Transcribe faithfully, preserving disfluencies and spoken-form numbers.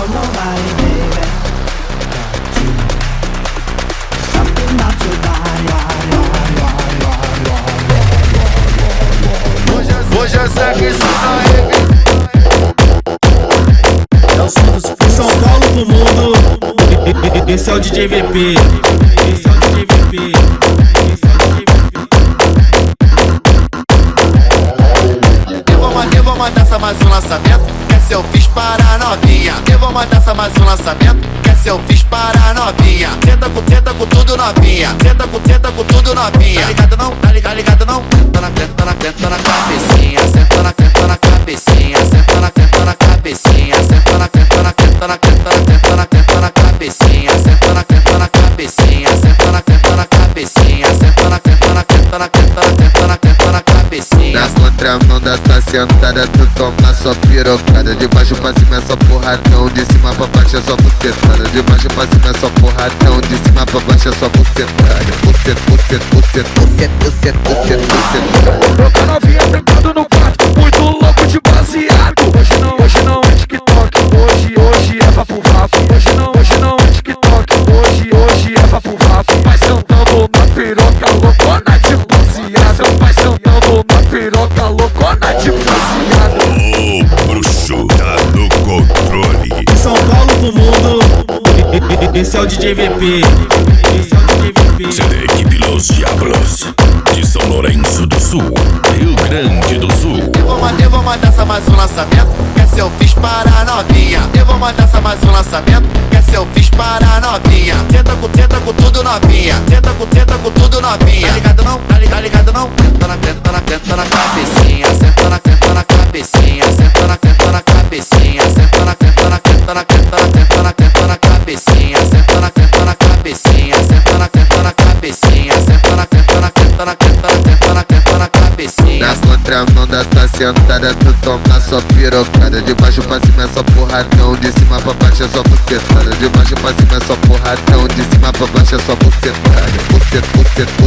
love nobody, baby, but you. Something about your body, body, body, body, body, body. Hoje é sexo na rave. É o som do São Paulo pro mundo. Esse é o D J V P. Esse é o D J V P. Esse é o D J V P. Eu vou matar, eu vou matar essa mais um lançamento. Quer se eu fiz para a novinha? Eu vou matar essa mais um lançamento. Quer se eu fiz para a novinha? Senta com, senta com tudo novinha. Senta com, senta com tudo novinha. Tá ligado não? Tá ligado, ligado não? Senta na, senta na, senta na cabecinha. Senta na, senta na cabecinha. Senta na, senta na cabecinha. Senta na, senta na, senta na, senta na, senta na, senta na cabecinha. Senta na, senta na cabecinha. Senta na, senta na cabecinha. Senta na, senta na, senta na, senta na, senta na, senta na cabecinha. Na contramão da tua sentada, tu toma só pirocada. De baixo pra cima é só porradão, de cima pra baixo é só bucetada. De baixo pra cima é só porradão, de cima pra baixo é só bucetada. Bucet, bucet, bucet, bucet, bucet, bucet, bucet. Troca novinha trancado no quarto, muito louco de baseado. Hoje não, hoje não é TikTok, hoje, hoje é vapo vapo. Hoje não, hoje não é TikTok, hoje, hoje é vapo vapo. Vai sentando na piroca loucona de baseado. Vai sentando na piroca loucona de baseado. O bruxo tá no controle. São Paulo pro mundo. Esse é o D J V P. Esse é o D J V P. C D Equipe Los Diablos de São Lourenço do Sul, Rio Grande do Sul. Eu vou matar, eu vou matar essa mais um lançamento. Quer se eu fiz para a novinha? Eu vou matar essa mais um lançamento. Quer se eu fiz para a novinha? Senta com, senta com tudo novinha. Senta com, senta com tudo novinha. Tá ligado não? Tá ligado, ligado não? Senta na, senta na, senta na cabecinha. Senta na, senta na cabecinha. Senta na, senta na cabecinha. Senta na, senta na, senta na, senta na, senta na, senta na cabecinha. Senta na, senta na cabecinha. Senta na, senta na cabecinha. Senta na, senta na, senta na, senta na, senta na, senta na cabecinha. Na contramão da tua sentada, tu toma só pirocada. De baixo pra cima é só porradão, de cima pra baixo é só bucetada. De baixo pra cima é só porradão, de cima pra baixo é só bucetada. Bucet, bucet, bucet.